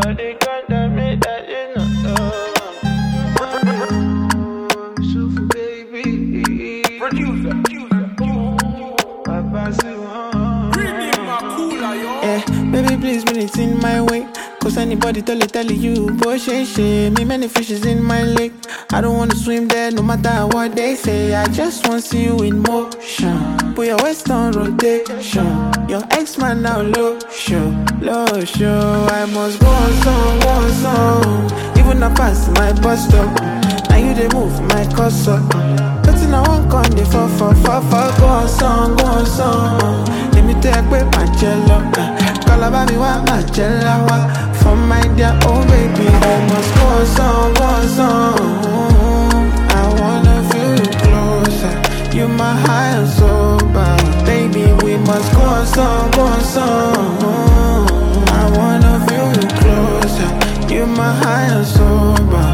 they contaminate that is not love. Super baby. Producer. Papa say yeah, baby, please bring it in my way. Cause anybody tell you, boy, shame. Me many fishes in my lake. I don't wanna swim there no matter what they say. I just wanna see you in motion. Put your waist on rotation. Your ex-man now low show. I must go on song. Even I pass my bus stop. Now you they move my cursor. Nothing I want con they fall. Go on song. Let me take away my jello. Call about me what my jello. For my dear old baby, we must go on song. I wanna feel you closer. You my high and sober. Baby, we must go on song. I wanna feel you closer. You my high and sober.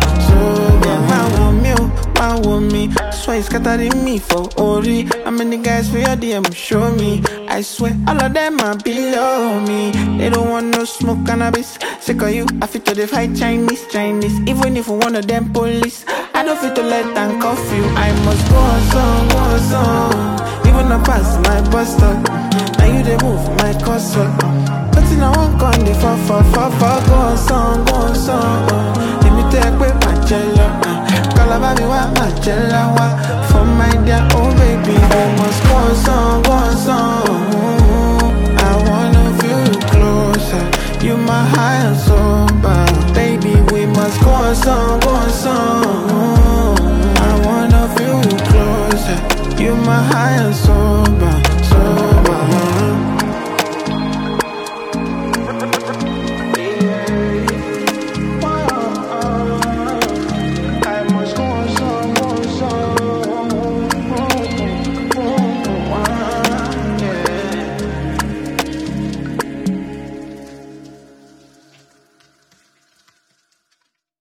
My woman, swear it's scattering me for Ori. How many guys for your DM show me? I swear all of them are below me. They don't want no smoke cannabis. Sick of you, I fit to the fight Chinese. Even if one of them police, I don't fit to let them cuff you. I must go on song. Even I pass my bus stop. Now you they move my cursor. Nothing I want con they fall. Go on song. Let me take away my jello. Call about me what my jello. For my dear old baby, we must go on song.